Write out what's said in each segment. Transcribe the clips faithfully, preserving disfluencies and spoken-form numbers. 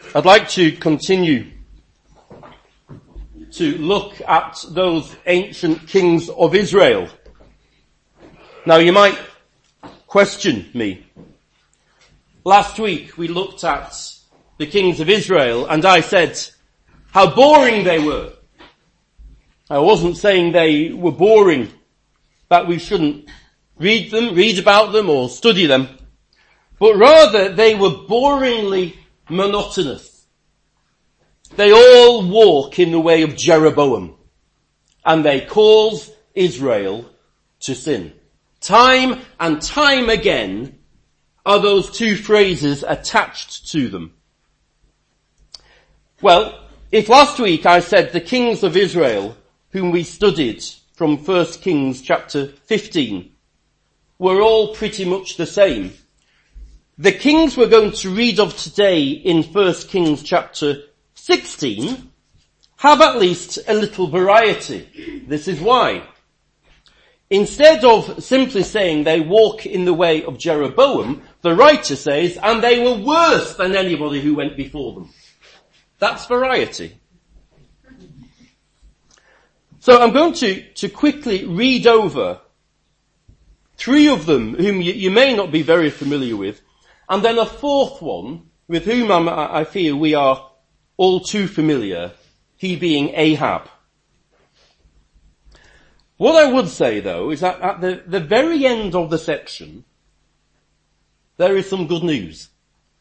I'd like to continue to look at those ancient kings of Israel. Now you might question me. Last week we looked at the kings of Israel and I said how boring they were. I wasn't saying they were boring, that we shouldn't read them, read about them or study them, but rather they were boringly monotonous. They all walk in the way of Jeroboam, and they cause Israel to sin. Time and time again are those two phrases attached to them. Well, if last week I said the kings of Israel, whom we studied from First Kings chapter fifteen, were all pretty much the same, the kings we're going to read of today in First Kings chapter sixteen have at least a little variety. This is why. Instead of simply saying they walk in the way of Jeroboam, the writer says, and they were worse than anybody who went before them. That's variety. So I'm going to, to quickly read over three of them whom you, you may not be very familiar with, and then a fourth one with whom I'm, I feel we are all too familiar, he being Ahab. What I would say though is that at the, the very end of the section, there is some good news.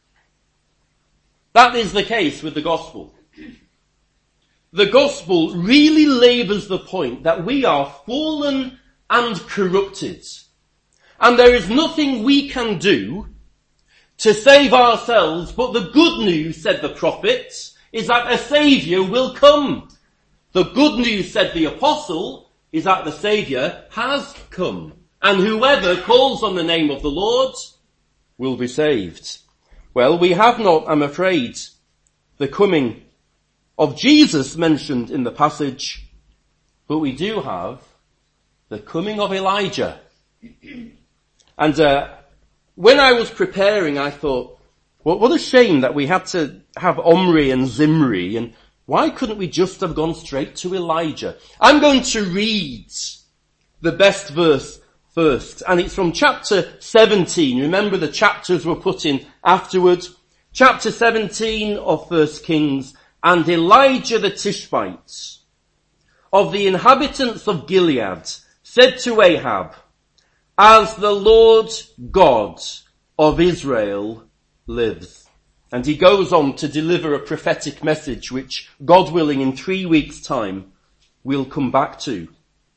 That is the case with the gospel. The gospel really labours the point that we are fallen and corrupted. And there is nothing we can do to save ourselves, but the good news, said the prophets, is that a saviour will come. The good news, said the apostle, is that the saviour has come. And whoever calls on the name of the Lord will be saved. Well, we have not, I'm afraid, the coming of Jesus mentioned in the passage, but we do have the coming of Elijah. And uh, when I was preparing, I thought, well, what a shame that we had to have Omri and Zimri, and why couldn't we just have gone straight to Elijah? I'm going to read the best verse first, and it's from chapter seventeen. Remember, the chapters were put in afterwards. Chapter seventeen of First Kings. And Elijah the Tishbite of the inhabitants of Gilead said to Ahab, as the Lord God of Israel lives. And he goes on to deliver a prophetic message which, God willing, in three weeks' time we'll come back to.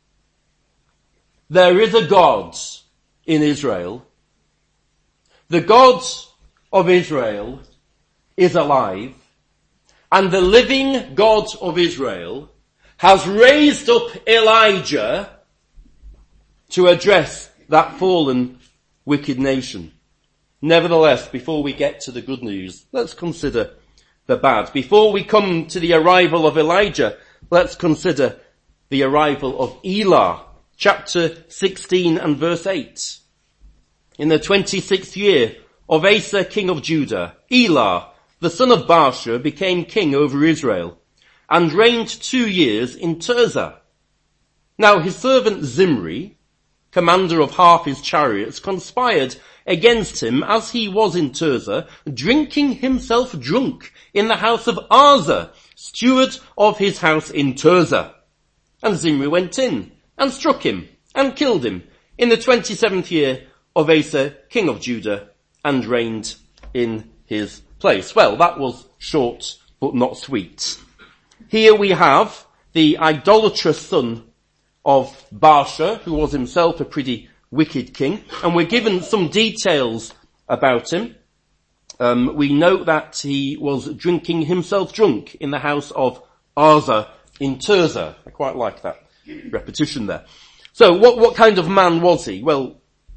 There is a God in Israel. The God of Israel is alive. And the living God of Israel has raised up Elijah to address that fallen, wicked nation. Nevertheless, before we get to the good news, let's consider the bad. Before we come to the arrival of Elijah, let's consider the arrival of Elah. Chapter sixteen and verse eight. In the twenty-sixth year of Asa, king of Judah, Elah, the son of Baasha, became king over Israel and reigned two years in Tirzah. Now his servant Zimri, commander of half his chariots, conspired against him as he was in Tirzah, drinking himself drunk in the house of Arza, steward of his house in Tirzah. And Zimri went in and struck him and killed him in the twenty-seventh year of Asa, king of Judah, and reigned in his place. Well, that was short but not sweet. Here we have the idolatrous son of Baasha, who was himself a pretty wicked king, and we're given some details about him. Um, we know that he was drinking himself drunk in the house of Arza in Tirzah. I quite like that repetition there. So what, what kind of man was he? Well,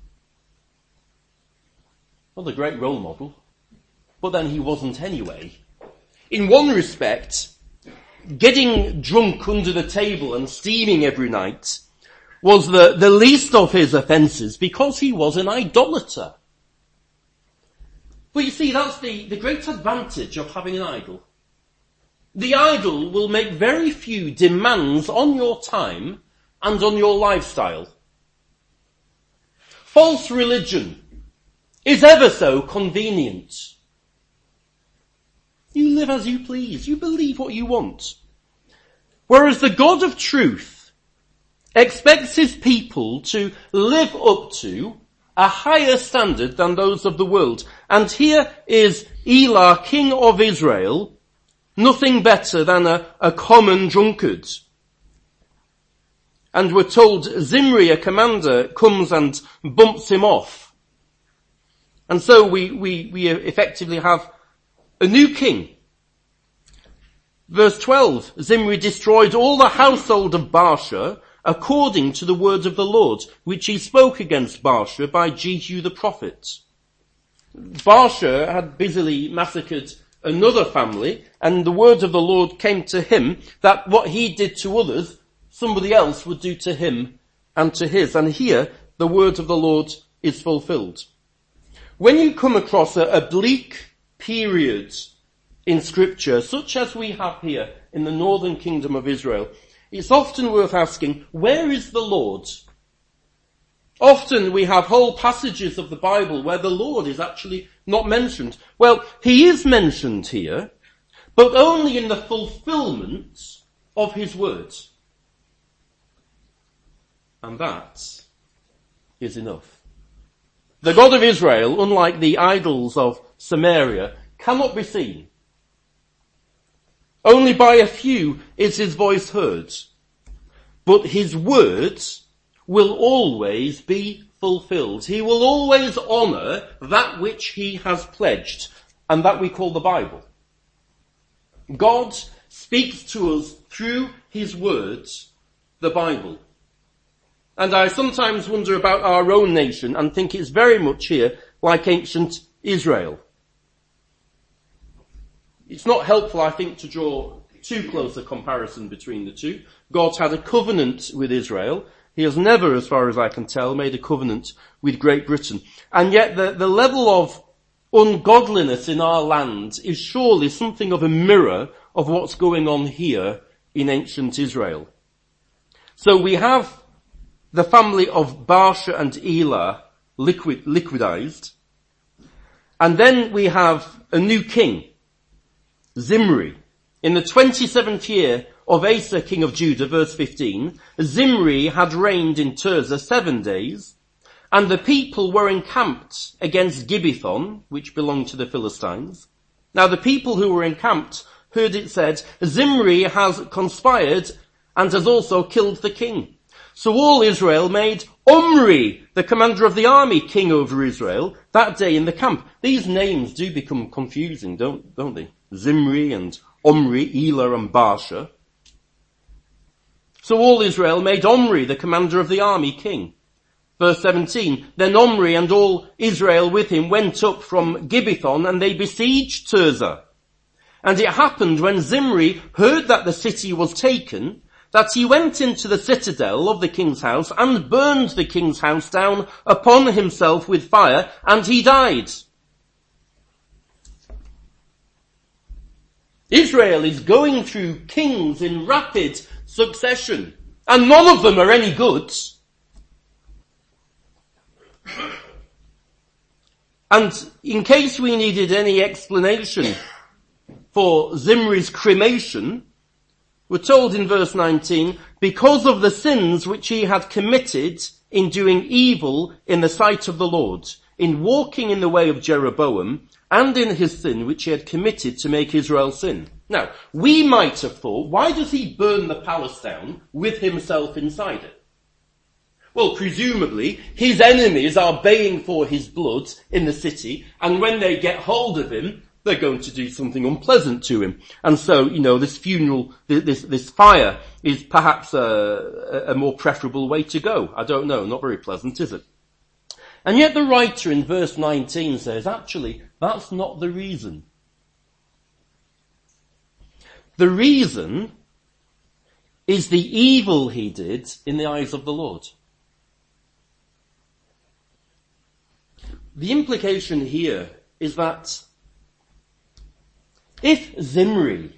not a great role model. But then he wasn't anyway. In one respect, getting drunk under the table and steaming every night was the, the least of his offences because he was an idolater. But you see, that's the, the great advantage of having an idol. The idol will make very few demands on your time and on your lifestyle. False religion is ever so convenient. You live as you please. You believe what you want. Whereas the God of truth expects his people to live up to a higher standard than those of the world. And here is Elah, king of Israel, nothing better than a, a common drunkard. And we're told Zimri, a commander, comes and bumps him off. And so we, we, we effectively have a new king. Verse twelve, Zimri destroyed all the household of Baasha according to the word of the Lord, which he spoke against Baasha by Jehu the prophet. Baasha had busily massacred another family, and the word of the Lord came to him that what he did to others, somebody else would do to him and to his. And here, the word of the Lord is fulfilled. When you come across a, a bleak period in scripture, such as we have here in the northern kingdom of Israel, it's often worth asking, where is the Lord? Often we have whole passages of the Bible where the Lord is actually not mentioned. Well, he is mentioned here, but only in the fulfillment of his words. And that is enough. The God of Israel, unlike the idols of Samaria, cannot be seen. Only by a few is his voice heard. But his words will always be fulfilled. He will always honour that which he has pledged, and that we call the Bible. God speaks to us through his words, the Bible. And I sometimes wonder about our own nation and think it's very much here like ancient Israel. It's not helpful, I think, to draw too close a comparison between the two. God had a covenant with Israel. He has never, as far as I can tell, made a covenant with Great Britain. And yet the, the level of ungodliness in our land is surely something of a mirror of what's going on here in ancient Israel. So we have the family of Baasha and Elah liquid, liquidized. And then we have a new king, Zimri. In the twenty-seventh year of Asa, king of Judah, verse fifteen, Zimri had reigned in Tirzah seven days, and the people were encamped against Gibbethon, which belonged to the Philistines. Now the people who were encamped heard it said, Zimri has conspired and has also killed the king. So all Israel made Omri, the commander of the army, king over Israel, that day in the camp. These names do become confusing, don't, don't they? Zimri and Omri, Elah and Baasha. So all Israel made Omri, the commander of the army, king. Verse seventeen, then Omri and all Israel with him went up from Gibbethon, and they besieged Tirzah. And it happened when Zimri heard that the city was taken, that he went into the citadel of the king's house and burned the king's house down upon himself with fire, and he died. Israel is going through kings in rapid succession, and none of them are any good. And in case we needed any explanation for Zimri's cremation, we're told in verse nineteen, because of the sins which he had committed in doing evil in the sight of the Lord, in walking in the way of Jeroboam, and in his sin which he had committed to make Israel sin. Now, we might have thought, why does he burn the palace down with himself inside it? Well, presumably, his enemies are baying for his blood in the city, and when they get hold of him, they're going to do something unpleasant to him. And so, you know, this funeral, this, this fire is perhaps a, a more preferable way to go. I don't know, not very pleasant, is it? And yet the writer in verse nineteen says, actually, that's not the reason. The reason is the evil he did in the eyes of the Lord. The implication here is that if Zimri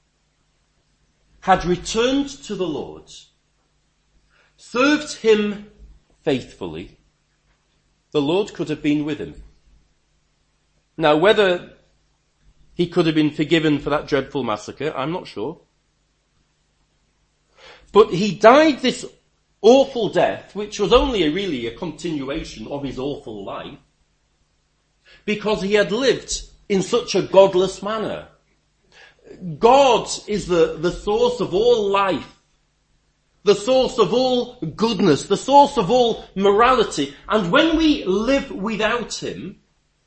had returned to the Lord, served him faithfully, the Lord could have been with him. Now, whether he could have been forgiven for that dreadful massacre, I'm not sure. But he died this awful death, which was only a, really a continuation of his awful life, because he had lived in such a godless manner. God is the, the source of all life, the source of all goodness, the source of all morality. And when we live without him,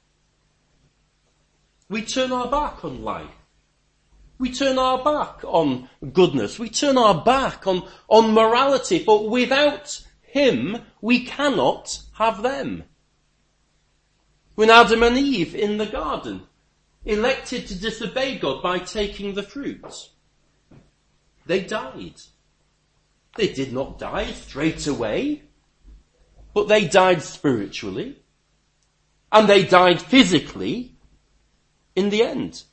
we turn our back on life. We turn our back on goodness. We turn our back on, on morality. But without him, we cannot have them. When Adam and Eve in the garden elected to disobey God by taking the fruit, they died. They did not die straight away, but they died spiritually, and they died physically in the end.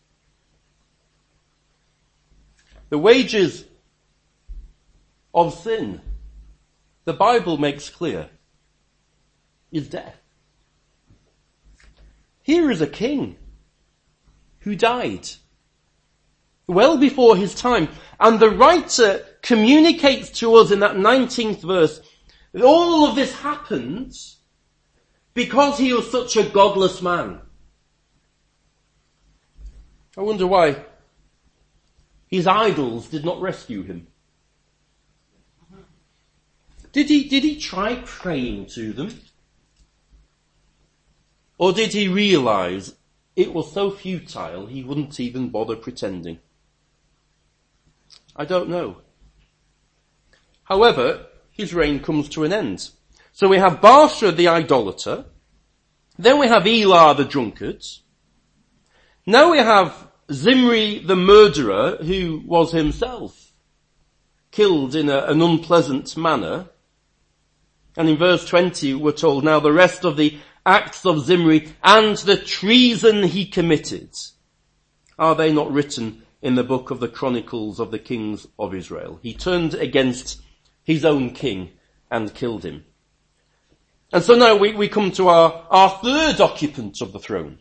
The wages of sin, the Bible makes clear, is death. Here is a king who died well before his time, and the writer communicates to us in that nineteenth verse that all of this happened because he was such a godless man. I wonder why his idols did not rescue him. Did he, did he try praying to them? Or did he realize it was so futile he wouldn't even bother pretending? I don't know. However, his reign comes to an end. So we have Baasha the idolater, then we have Elah the drunkard, now we have Zimri the murderer, who was himself killed in a, an unpleasant manner. And in verse twenty we're told, now the rest of the acts of Zimri and the treason he committed, are they not written in the book of the Chronicles of the Kings of Israel? He turned against his own king and killed him. And so now we, we come to our, our third occupant of the throne.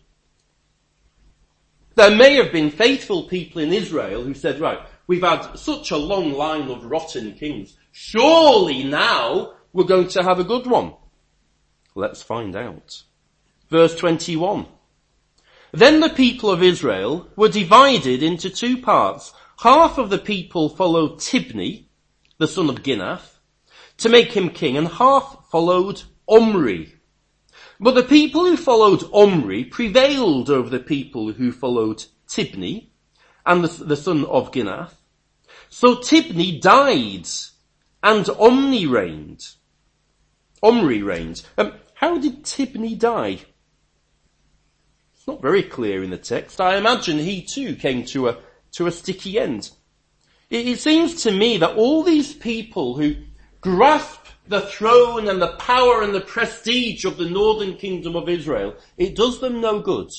There may have been faithful people in Israel who said, right, we've had such a long line of rotten kings. Surely now we're going to have a good one. Let's find out. Verse twenty-one. Then the people of Israel were divided into two parts. Half of the people followed Tibni, the son of Ginath, to make him king, and half followed Omri. But the people who followed Omri prevailed over the people who followed Tibni, and the, the son of Ginath. So Tibni died, and Omri reigned. Omri reigned. Um, how did Tibni die? It's not very clear in the text. I imagine he too came to a, to a sticky end. It, it seems to me that all these people who grasp the throne and the power and the prestige of the northern kingdom of Israel, it does them no good.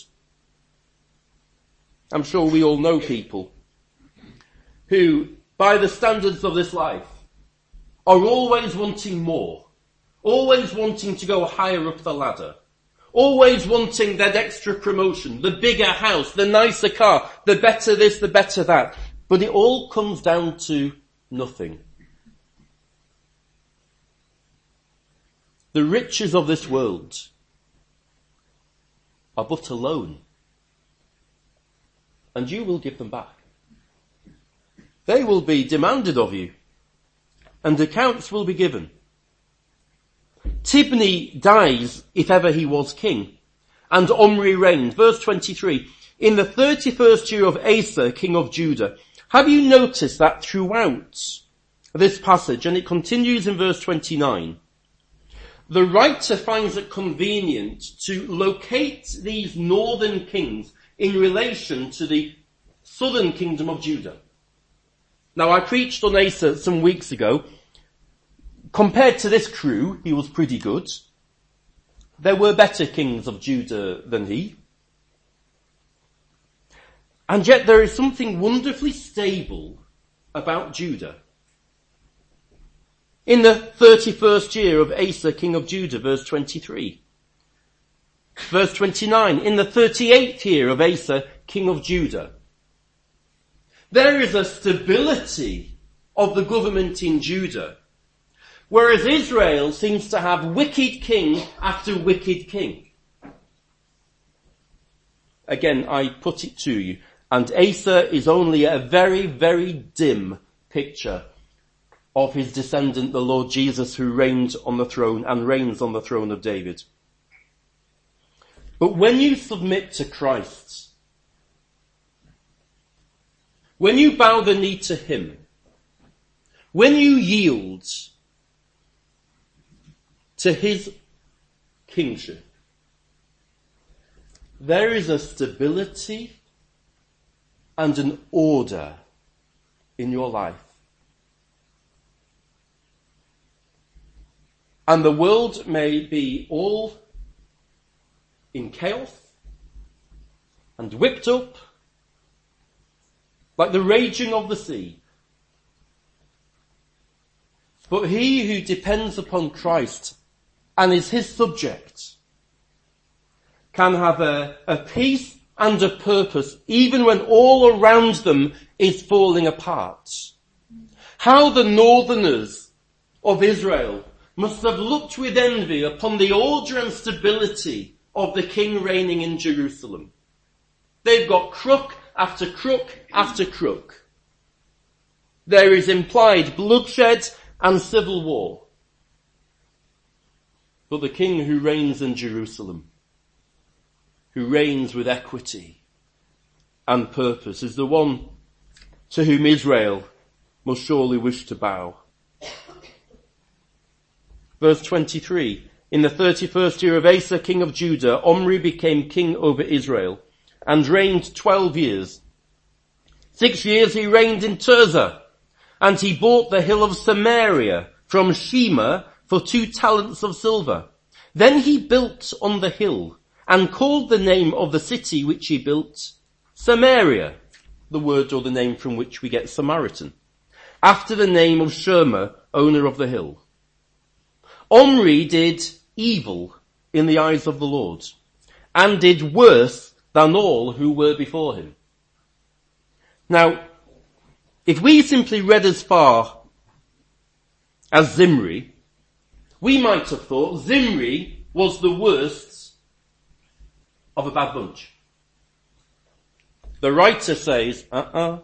I'm sure we all know people who, by the standards of this life, are always wanting more, always wanting to go higher up the ladder, always wanting that extra promotion, the bigger house, the nicer car, the better this, the better that. But it all comes down to nothing. The riches of this world are but a loan, and you will give them back. They will be demanded of you, and accounts will be given. Tibni dies, if ever he was king, and Omri reigned. Verse twenty-three, in the thirty-first year of Asa, king of Judah. Have you noticed that throughout this passage, and it continues in verse twenty-nine, the writer finds it convenient to locate these northern kings in relation to the southern kingdom of Judah. Now, I preached on Asa some weeks ago. Compared to this crew, he was pretty good. There were better kings of Judah than he. And yet there is something wonderfully stable about Judah. In the thirty-first year of Asa, king of Judah, verse twenty-three. Verse twenty-nine, in the thirty-eighth year of Asa, king of Judah. There is a stability of the government in Judah, whereas Israel seems to have wicked king after wicked king. Again, I put it to you, and Asa is only a very, very dim picture of his descendant, the Lord Jesus, who reigned on the throne and reigns on the throne of David. But when you submit to Christ, when you bow the knee to him, when you yield to his kingship, there is a stability and an order in your life. And the world may be all in chaos and whipped up like the raging of the sea. But he who depends upon Christ and is his subject can have a, a peace and a purpose even when all around them is falling apart. How the northerners of Israel must have looked with envy upon the order and stability of the king reigning in Jerusalem. They've got crook after crook after crook. There is implied bloodshed and civil war. But the king who reigns in Jerusalem, who reigns with equity and purpose, is the one to whom Israel must surely wish to bow. Verse twenty-three, in the thirty-first year of Asa, king of Judah, Omri became king over Israel and reigned twelve years. Six years he reigned in Tirzah, and he bought the hill of Samaria from Shema for two talents of silver. Then he built on the hill and called the name of the city which he built Samaria, the word or the name from which we get Samaritan, after the name of Shema, owner of the hill. Omri did evil in the eyes of the Lord, and did worse than all who were before him. Now, if we simply read as far as Zimri, we might have thought Zimri was the worst of a bad bunch. The writer says, uh-uh,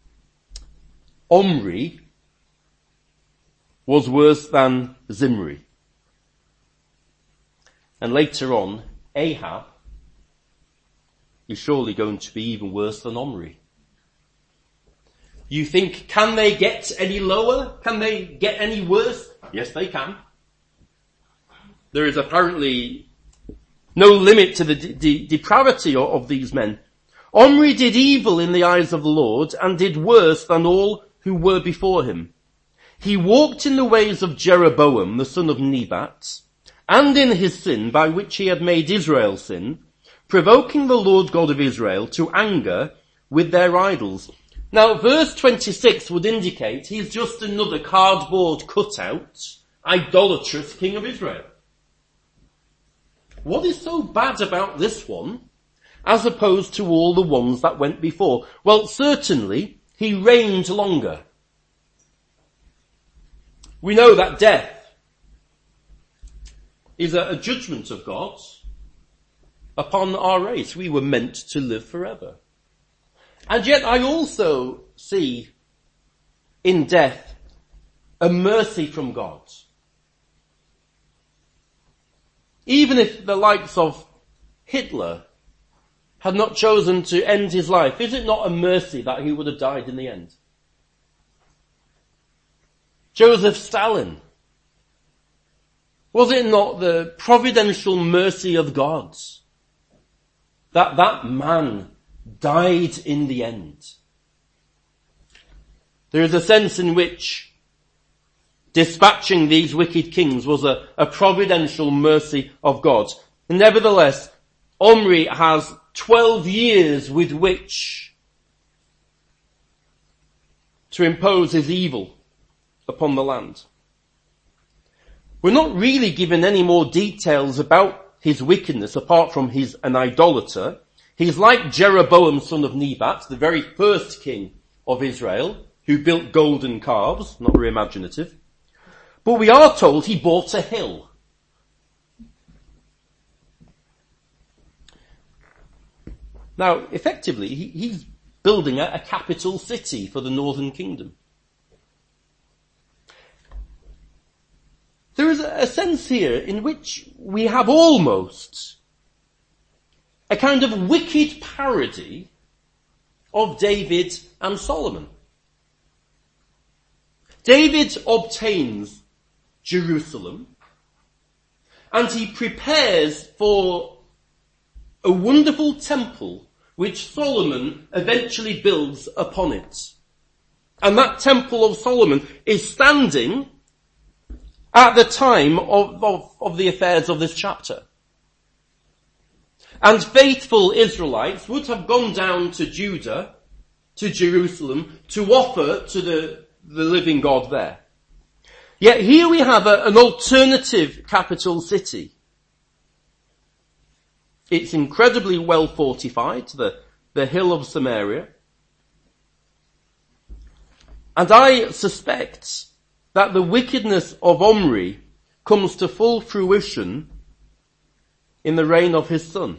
Omri was worse than Zimri. And later on, Ahab is surely going to be even worse than Omri. You think, can they get any lower? Can they get any worse? Yes, they can. There is apparently no limit to the de- de- depravity of, of these men. Omri did evil in the eyes of the Lord and did worse than all who were before him. He walked in the ways of Jeroboam, the son of Nebat, and in his sin by which he had made Israel sin, provoking the Lord God of Israel to anger with their idols. Now, verse twenty-six would indicate he's just another cardboard cutout, idolatrous king of Israel. What is so bad about this one, as opposed to all the ones that went before? Well, certainly, he reigned longer. We know that death is a, a judgment of God upon our race. We were meant to live forever. And yet I also see in death a mercy from God. Even if the likes of Hitler had not chosen to end his life, is it not a mercy that he would have died in the end? Joseph Stalin, was it not the providential mercy of God that that man died in the end? There is a sense in which dispatching these wicked kings was a, a providential mercy of God. Nevertheless, Omri has twelve years with which to impose his evil upon the land. We're not really given any more details about his wickedness apart from he's an idolater. He's like Jeroboam, son of Nebat, the very first king of Israel, who built golden calves, not very imaginative. But we are told he bought a hill. Now, effectively, he, he's building a, a capital city for the northern kingdom. There is a, a sense here in which we have almost a kind of wicked parody of David and Solomon. David obtains Jerusalem and he prepares for a wonderful temple which Solomon eventually builds upon it. And that temple of Solomon is standing at the time of, of, of the affairs of this chapter. And faithful Israelites would have gone down to Judah, to Jerusalem, to offer to the, the living God there. Yet here we have a, an alternative capital city. It's incredibly well fortified, the, the hill of Samaria. And I suspect that the wickedness of Omri comes to full fruition in the reign of his son.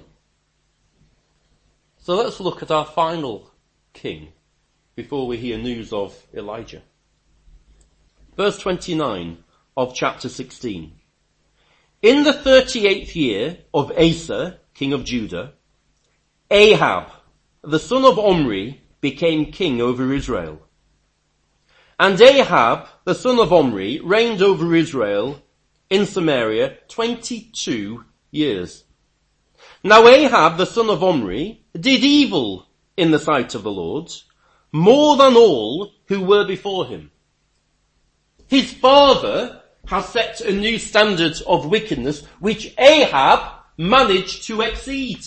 So let's look at our final king before we hear news of Elijah. Verse twenty-nine of chapter sixteen. In the thirty-eighth year of Asa, king of Judah, Ahab, the son of Omri, became king over Israel. And Ahab, the son of Omri, reigned over Israel in Samaria twenty-two years. Now Ahab, the son of Omri, did evil in the sight of the Lord, more than all who were before him. His father has set a new standard of wickedness, which Ahab managed to exceed.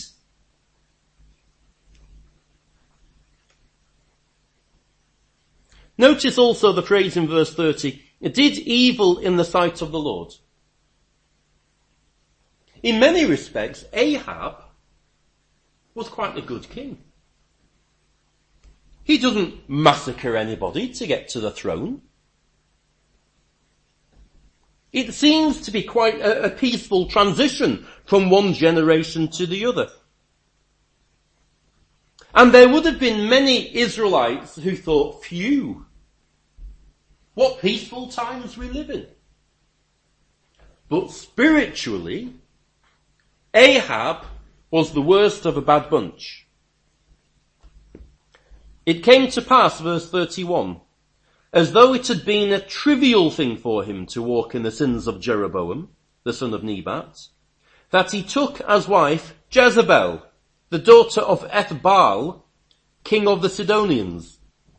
Notice also the phrase in verse thirty, did evil in the sight of the Lord. In many respects, Ahab was quite a good king. He doesn't massacre anybody to get to the throne. It seems to be quite a, a peaceful transition from one generation to the other. And there would have been many Israelites who thought, phew, what peaceful times we live in. But spiritually, Ahab was the worst of a bad bunch. It came to pass, verse thirty-one, as though it had been a trivial thing for him to walk in the sins of Jeroboam, the son of Nebat, that he took as wife Jezebel, the daughter of Ethbaal, king of the Sidonians.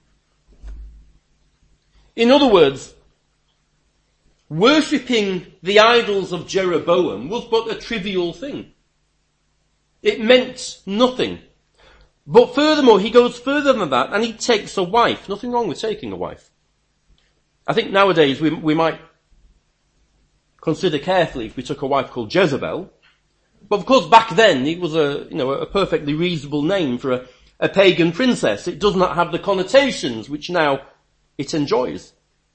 In other words, worshipping the idols of Jeroboam was but a trivial thing. It meant nothing. But furthermore, he goes further than that and he takes a wife. Nothing wrong with taking a wife. I think nowadays we, we might consider carefully if we took a wife called Jezebel. But of course back then it was a, you know, a perfectly reasonable name for a, a pagan princess. It does not have the connotations which now it enjoys.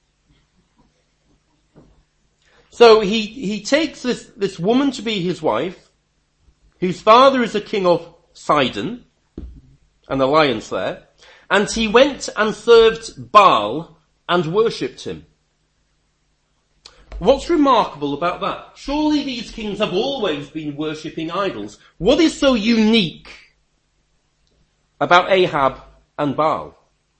So he, he takes this, this woman to be his wife, whose father is a king of Sidon, an alliance there, and he went and served Baal and worshipped him. What's remarkable about that? Surely these kings have always been worshipping idols. What is so unique about Ahab and Baal?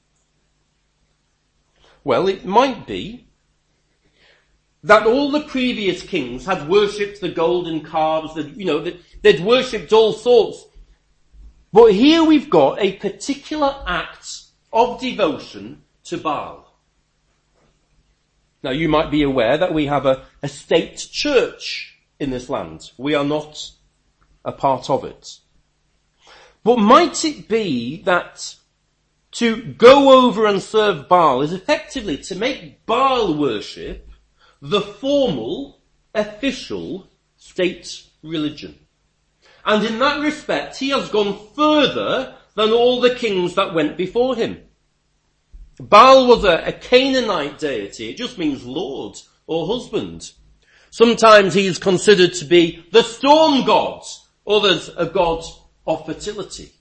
Well, it might be that all the previous kings had worshipped the golden calves, that, you know, that they'd worshipped all sorts. But here we've got a particular act of devotion to Baal. Now you might be aware that we have a, a state church in this land. We are not a part of it. But might it be that to go over and serve Baal is effectively to make Baal worship the formal, official state religion. And in that respect, he has gone further than all the kings that went before him. Baal was a, a Canaanite deity. It just means lord or husband. Sometimes he is considered to be the storm god, others a god of fertility.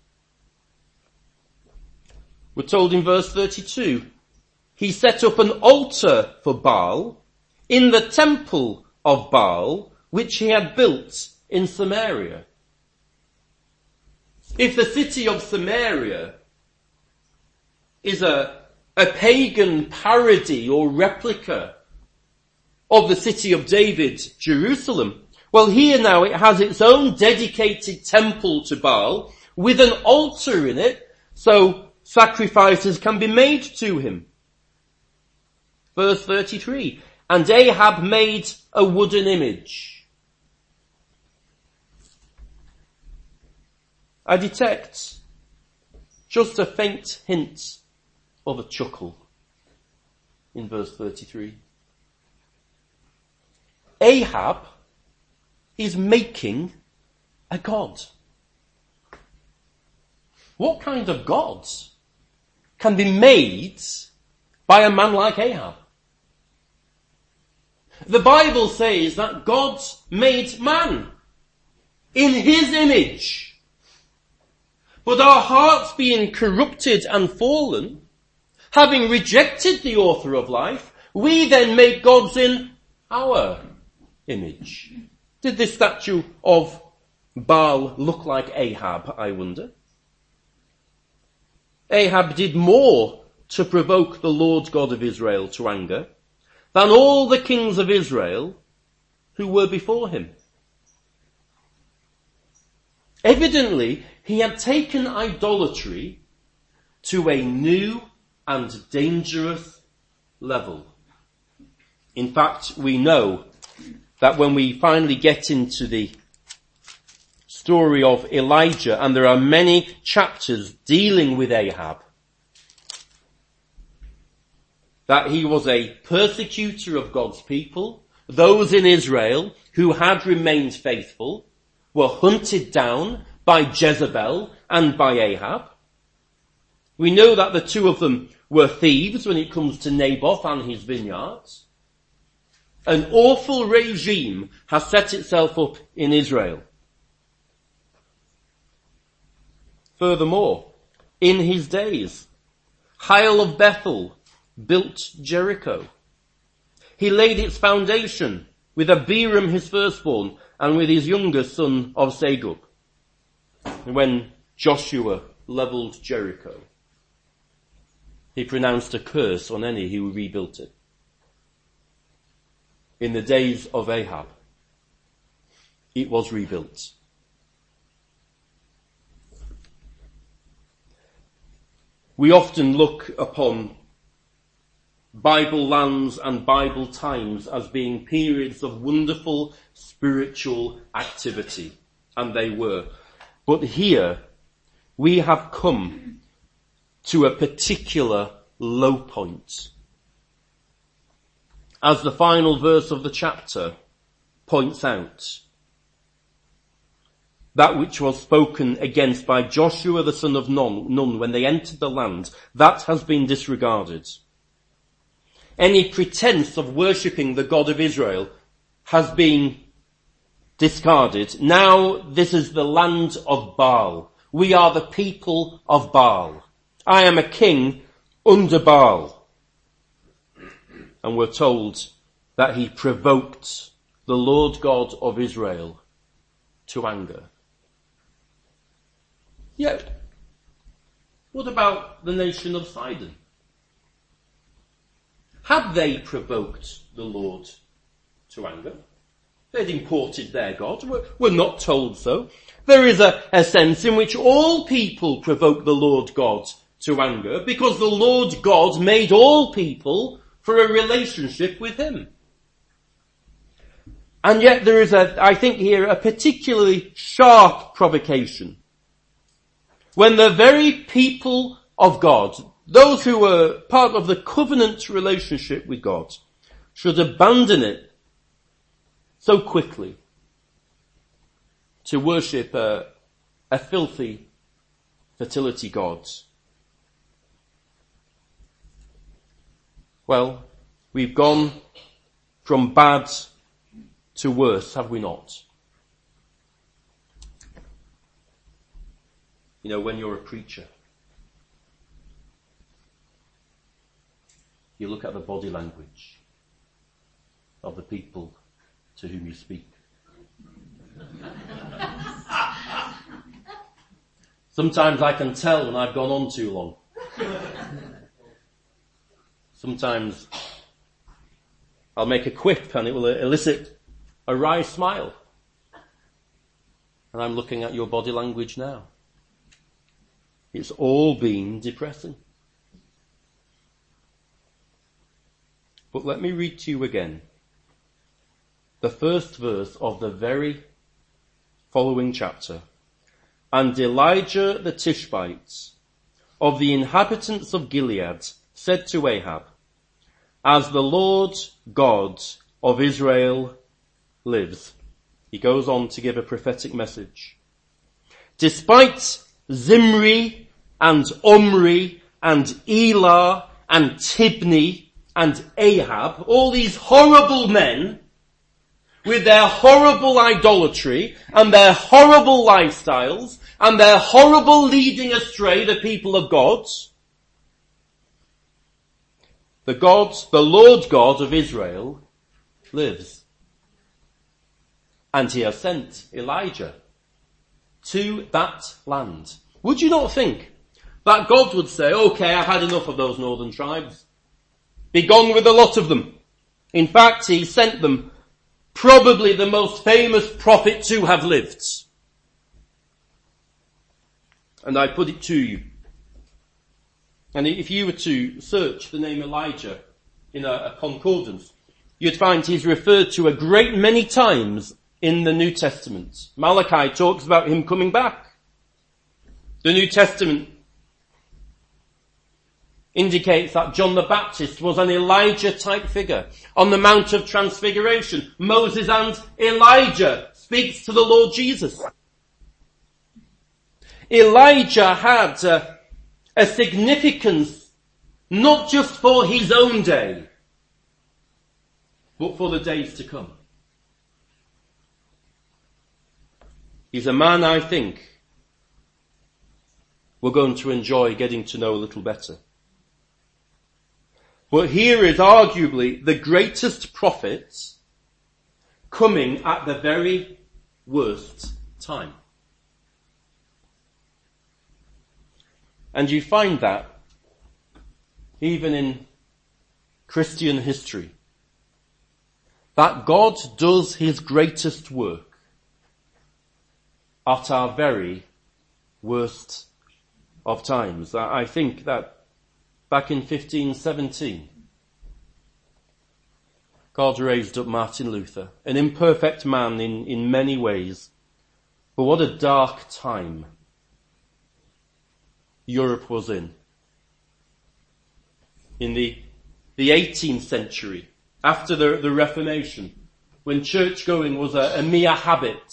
We're told in verse thirty-two, he set up an altar for Baal in the temple of Baal, which he had built in Samaria. If the city of Samaria is a, a pagan parody or replica of the city of David, Jerusalem, well, here now it has its own dedicated temple to Baal with an altar in it, so sacrifices can be made to him. Verse thirty-three, and Ahab made a wooden image. I detect just a faint hint of a chuckle in verse thirty-three. Ahab is making a god. What kind of gods can be made by a man like Ahab? The Bible says that God made man in his image. But our hearts being corrupted and fallen, having rejected the author of life, we then make gods in our image. Did this statue of Baal look like Ahab, I wonder? Ahab did more to provoke the Lord God of Israel to anger than all the kings of Israel who were before him. Evidently, he had taken idolatry to a new and dangerous level. In fact, we know that when we finally get into the story of Elijah, and there are many chapters dealing with Ahab, that he was a persecutor of God's people. Those in Israel who had remained faithful were hunted down by Jezebel and by Ahab. We know that the two of them were thieves when it comes to Naboth and his vineyards. An awful regime has set itself up in Israel. Furthermore, in his days, Hiel of Bethel built Jericho. He laid its foundation with Abiram his firstborn and with his younger son of Segub, when Joshua leveled Jericho. He pronounced a curse on any who rebuilt it. In the days of Ahab, it was rebuilt. We often look upon Bible lands and Bible times as being periods of wonderful spiritual activity, and they were. But here, we have come to a particular low point. As the final verse of the chapter points out, that which was spoken against by Joshua the son of Nun, Nun when they entered the land, that has been disregarded. Any pretense of worshipping the God of Israel has been discarded. Now this is the land of Baal. We are the people of Baal. I am a king under Baal. And we're told that he provoked the Lord God of Israel to anger. Yet, what about the nation of Sidon? Had they provoked the Lord to anger? They'd imported their God. We're, we're not told so. There is a, a sense in which all people provoke the Lord God to anger because the Lord God made all people for a relationship with him. And yet there is a, I think here, a particularly sharp provocation when the very people of God, those who were part of the covenant relationship with God, should abandon it so quickly to worship a, a filthy fertility god. Well, we've gone from bad to worse, have we not? You know, when you're a preacher, you look at the body language of the people to whom you speak. Sometimes I can tell when I've gone on too long. Sometimes I'll make a quip and it will elicit a wry smile. And I'm looking at your body language now. It's all been depressing. But let me read to you again the first verse of the very following chapter. And Elijah the Tishbite of the inhabitants of Gilead said to Ahab, as the Lord God of Israel lives. He goes on to give a prophetic message. Despite Zimri and Omri and Elah and Tibni and Ahab, all these horrible men with their horrible idolatry and their horrible lifestyles and their horrible leading astray the people of God, the God, the Lord God of Israel lives. And he has sent Elijah to that land. Would you not think that God would say, okay, I've had enough of those northern tribes. Be gone with a lot of them. In fact, he sent them probably the most famous prophet to have lived. And I put it to you. And if you were to search the name Elijah in a, a concordance, you'd find he's referred to a great many times in the New Testament. Malachi talks about him coming back. The New Testament indicates that John the Baptist was an Elijah type figure. On the Mount of Transfiguration, Moses and Elijah speaks to the Lord Jesus. Elijah had uh, a significance not just for his own day, but for the days to come. He's a man, I think, we're going to enjoy getting to know a little better. But here is arguably the greatest prophet coming at the very worst time. And you find that even in Christian history, that God does his greatest work at our very worst of times. I think that back in fifteen seventeen, God raised up Martin Luther, an imperfect man in, in many ways. But what a dark time Europe was in. In the, the eighteenth century, after the, the Reformation, when church-going was a, a mere habit,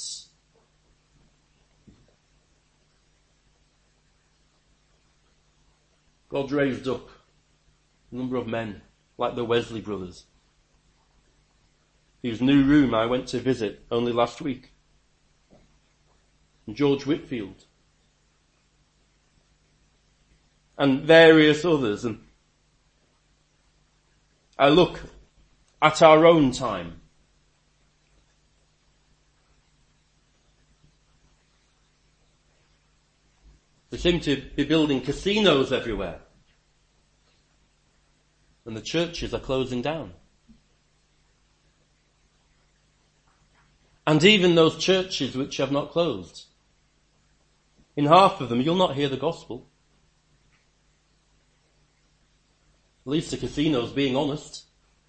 God raised up a number of men like the Wesley brothers, whose new room I went to visit only last week, and George Whitfield, and various others. And I look at our own time, we seem to be building casinos everywhere, and the churches are closing down. And even those churches which have not closed, in half of them you'll not hear the gospel. At least the casinos being honest.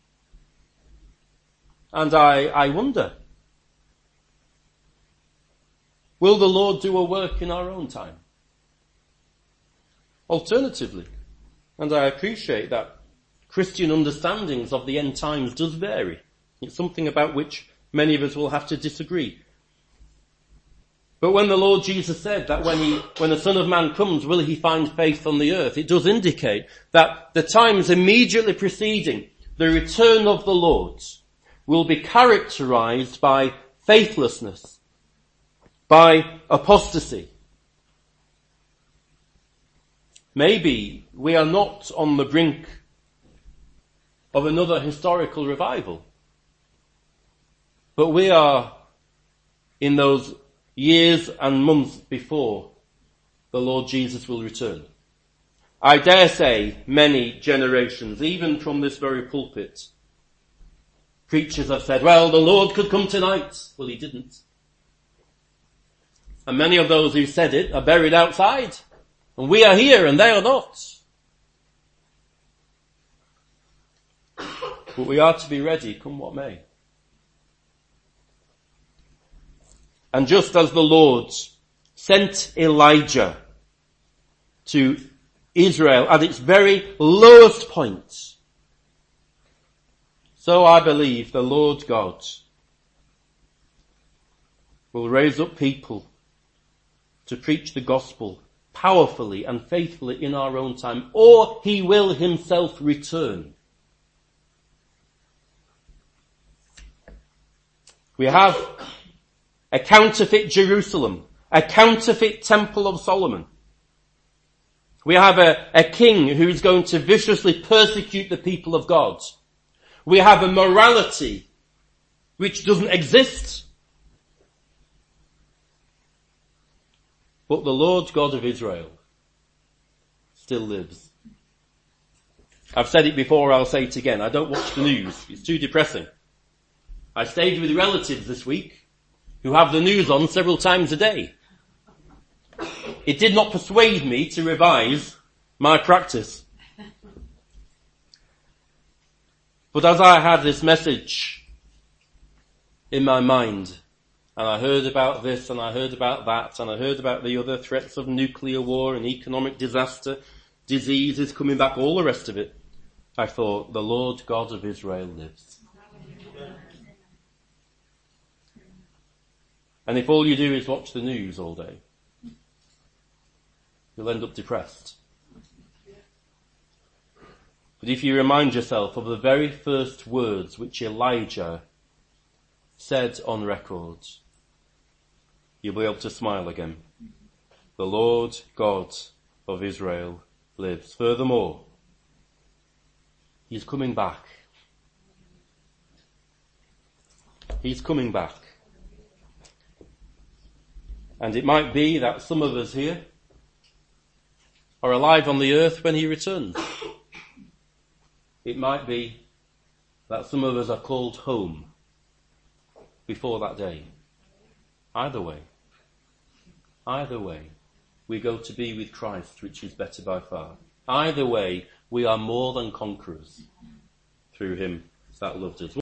And I, I wonder, will the Lord do a work in our own time? alternatively. And I appreciate that Christian understandings of the end times does vary. It's something about which many of us will have to disagree. But when the Lord Jesus said that when he, when the Son of Man comes, will he find faith on the earth? It does indicate that the times immediately preceding the return of the Lord will be characterized by faithlessness, by apostasy. Maybe we are not on the brink of another historical revival, but we are in those years and months before the Lord Jesus will return. I dare say many generations, even from this very pulpit, preachers have said, well, the Lord could come tonight. Well, he didn't. And many of those who said it are buried outside. And we are here and they are not. But we are to be ready, come what may. And just as the Lord sent Elijah to Israel at its very lowest point, so I believe the Lord God will raise up people to preach the gospel powerfully and faithfully in our own time, or he will himself return. We have a counterfeit Jerusalem, a counterfeit Temple of Solomon. We have a, a king who's going to viciously persecute the people of God. We have a morality which doesn't exist. But the Lord God of Israel still lives. I've said it before, I'll say it again. I don't watch the news. It's too depressing. I stayed with relatives this week who have the news on several times a day. It did not persuade me to revise my practice. But as I had this message in my mind, and I heard about this and I heard about that and I heard about the other threats of nuclear war and economic disaster, diseases coming back, all the rest of it, I thought, the Lord God of Israel lives. And if all you do is watch the news all day, you'll end up depressed. But if you remind yourself of the very first words which Elijah said on record, you'll be able to smile again. The Lord God of Israel lives. Furthermore, he's coming back. He's coming back. And it might be that some of us here are alive on the earth when he returns. It might be that some of us are called home before that day. Either way, either way, we go to be with Christ, which is better by far. Either way, we are more than conquerors through him that loved us.